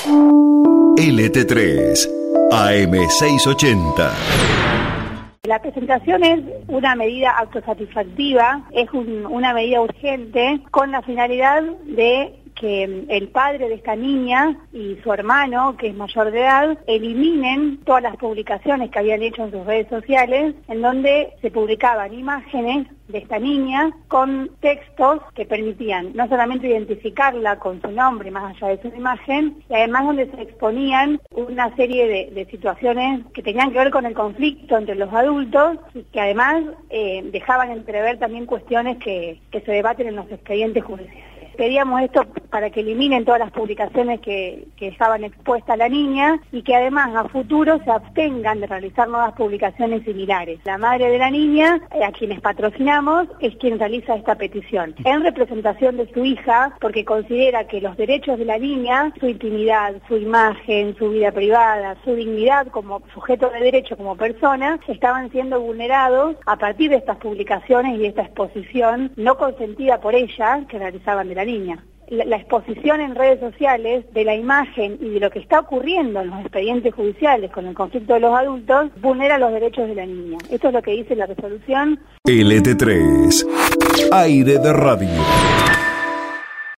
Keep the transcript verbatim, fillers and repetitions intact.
L T tres, A M seiscientos ochenta. La presentación es una medida autosatisfactiva, es un, una medida urgente con la finalidad de que el padre de esta niña y su hermano, que es mayor de edad, eliminen todas las publicaciones que habían hecho en sus redes sociales, en donde se publicaban imágenes de esta niña con textos que permitían no solamente identificarla con su nombre más allá de su imagen, y además donde se exponían una serie de, de situaciones que tenían que ver con el conflicto entre los adultos y que además eh, dejaban entrever también cuestiones que, que se debaten en los expedientes judiciales. Pedíamos esto para que eliminen todas las publicaciones que, que estaban expuestas a la niña y que además a futuro se abstengan de realizar nuevas publicaciones similares. La madre de la niña, a quienes patrocinamos, es quien realiza esta petición en representación de su hija, porque considera que los derechos de la niña, su intimidad, su imagen, su vida privada, su dignidad como sujeto de derecho, como persona, estaban siendo vulnerados a partir de estas publicaciones y de esta exposición no consentida por ella que realizaban de la niña. La, la exposición en redes sociales de la imagen y de lo que está ocurriendo en los expedientes judiciales con el conflicto de los adultos vulnera los derechos de la niña. Esto es lo que dice la resolución. L T tres, Aire de Radio.